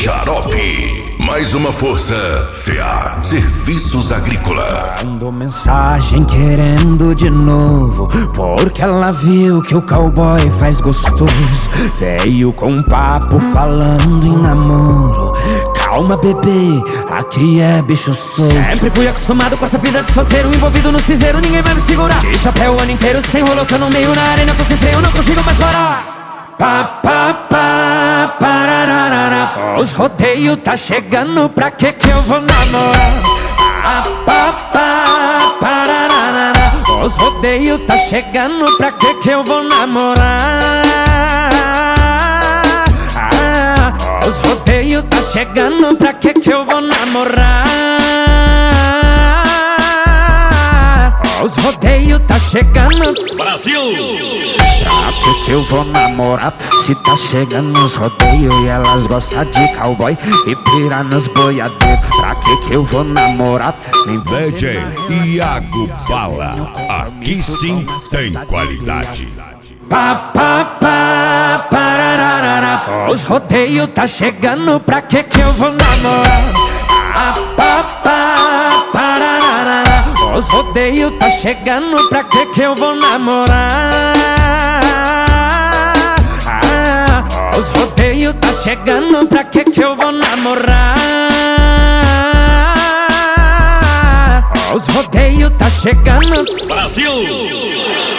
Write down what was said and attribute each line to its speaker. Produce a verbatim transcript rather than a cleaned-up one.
Speaker 1: Xarope, mais uma força C A Serviços Agrícola.
Speaker 2: Mandou mensagem querendo de novo, porque ela viu que o cowboy faz gostoso. Veio com um papo falando em namoro. Calma, bebê, aqui é bicho solto. Sempre fui acostumado com essa vida de solteiro, envolvido nos piseiros, ninguém vai me segurar. De chapéu o ano inteiro, se tem rolo que eu no meio na arena, tô sem freio, não consigo mais parar. Pá, pá, pá, parararara. Os rodeios tá chegando, pra que que eu vou namorar? Pá, pá, pá, parararara. Os rodeios tá chegando, pra que que eu vou namorar? Ah, os rodeios tá chegando, pra que que eu vou namorar? Os rodeios tá chegando,
Speaker 1: Brasil!
Speaker 2: pra que que eu vou namorar? Se tá chegando os rodeios e elas gostam de cowboy e pira nos boiadeiros. Pra que que eu vou namorar?
Speaker 1: D J Iago Bala, aqui sim tem qualidade.
Speaker 2: Pá, pá, pá, parararara. Os rodeios tá chegando, pra que que eu vou namorar? Pá, pá, pá, parararara. Os rodeios tá chegando, pra que que eu vou namorar? Ah, os rodeios tá chegando, pra que que eu vou namorar? Os rodeios tá chegando,
Speaker 1: Brasil!